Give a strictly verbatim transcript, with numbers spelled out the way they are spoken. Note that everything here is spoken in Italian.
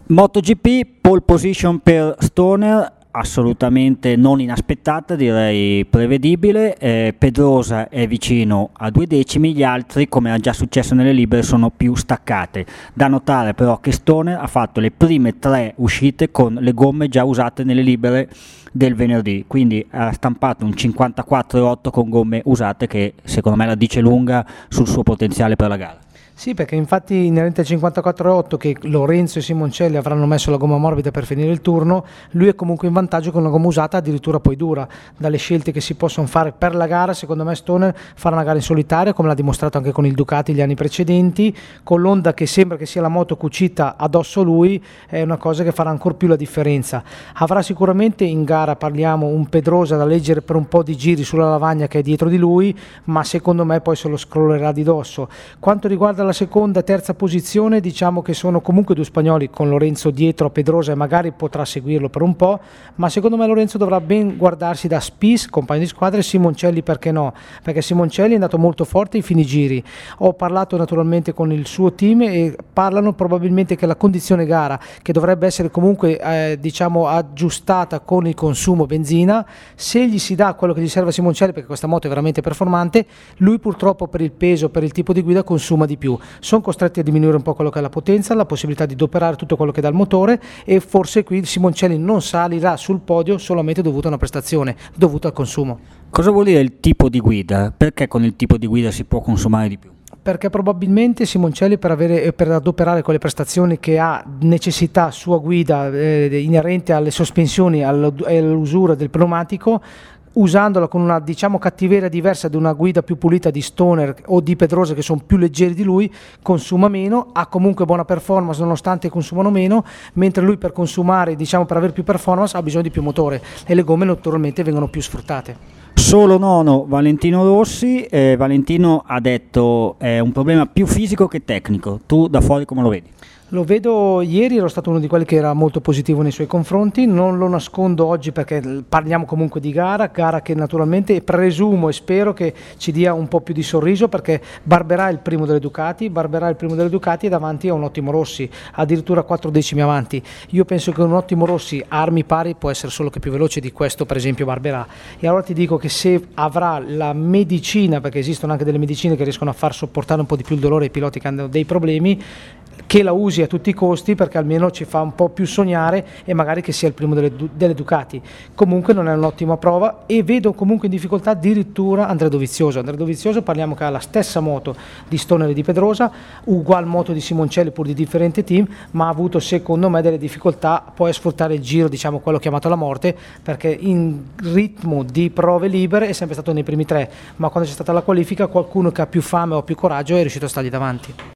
MotoGP, pole position per Stoner, assolutamente non inaspettata, direi prevedibile. eh, Pedrosa è vicino a due decimi, gli altri, come era già successo nelle libere, sono più staccate. Da notare però che Stoner ha fatto le prime tre uscite con le gomme già usate nelle libere del venerdì, quindi ha stampato un cinquantaquattro virgola otto con gomme usate, che secondo me la dice lunga sul suo potenziale per la gara. Sì, perché infatti inerente al cinquantaquattro virgola otto che Lorenzo e Simoncelli avranno messo la gomma morbida per finire il turno, lui è comunque in vantaggio con una gomma usata, addirittura poi dura. Dalle scelte che si possono fare per la gara, secondo me Stoner farà una gara in solitaria, come l'ha dimostrato anche con il Ducati gli anni precedenti, con l'Honda che sembra che sia la moto cucita addosso a lui, è una cosa che farà ancora più la differenza. Avrà sicuramente in gara, parliamo, un Pedrosa da leggere per un po' di giri sulla lavagna che è dietro di lui, ma secondo me poi se lo scrollerà di dosso. Quanto riguarda la seconda e terza posizione, diciamo che sono comunque due spagnoli, con Lorenzo dietro a Pedrosa e magari potrà seguirlo per un po', ma secondo me Lorenzo dovrà ben guardarsi da Spies, compagno di squadra, e Simoncelli, perché no? Perché Simoncelli è andato molto forte in fini giri. Ho parlato naturalmente con il suo team e parlano probabilmente che la condizione gara, che dovrebbe essere comunque eh, diciamo aggiustata con il consumo benzina, se gli si dà quello che gli serve a Simoncelli, perché questa moto è veramente performante, lui purtroppo per il peso, per il tipo di guida consuma di più. Sono costretti a diminuire un po' quello che è la potenza, la possibilità di doperare tutto quello che dà il motore, e forse qui Simoncelli non salirà sul podio solamente dovuto a una prestazione, dovuta al consumo. Cosa vuol dire il tipo di guida? Perché con il tipo di guida si può consumare di più? Perché probabilmente Simoncelli, per, avere, per adoperare quelle prestazioni che ha necessità sua guida eh, inerente alle sospensioni e all'usura del pneumatico, usandola con una, diciamo, cattiveria diversa di una guida più pulita di Stoner o di Pedrosa, che sono più leggeri di lui, consuma meno, ha comunque buona performance nonostante consumano meno, mentre lui per consumare, diciamo per avere più performance, ha bisogno di più motore e le gomme naturalmente vengono più sfruttate. Solo nono Valentino Rossi. eh, Valentino ha detto è un problema più fisico che tecnico. Tu da fuori come lo vedi? Lo vedo, ieri ero stato uno di quelli che era molto positivo nei suoi confronti, non lo nascondo oggi perché parliamo comunque di gara, gara che naturalmente presumo e spero che ci dia un po' più di sorriso, perché Barberà è il primo delle Ducati, Barberà è il primo delle Ducati e davanti a un ottimo Rossi, addirittura quattro decimi avanti. Io penso che un ottimo Rossi a armi pari può essere solo che più veloce di questo, per esempio Barberà, e allora ti dico che se avrà la medicina, perché esistono anche delle medicine che riescono a far sopportare un po' di più il dolore ai piloti che hanno dei problemi, che la usi a tutti i costi, perché almeno ci fa un po' più sognare e magari che sia il primo delle, delle Ducati. Comunque non è un'ottima prova e vedo comunque in difficoltà addirittura Andrea Dovizioso. Andrea Dovizioso parliamo che ha la stessa moto di Stoner e di Pedrosa, ugual moto di Simoncelli pur di differente team, ma ha avuto secondo me delle difficoltà poi a sfruttare il giro, diciamo quello chiamato la morte, perché in ritmo di prove libere è sempre stato nei primi tre, ma quando c'è stata la qualifica qualcuno che ha più fame o più coraggio è riuscito a stargli davanti.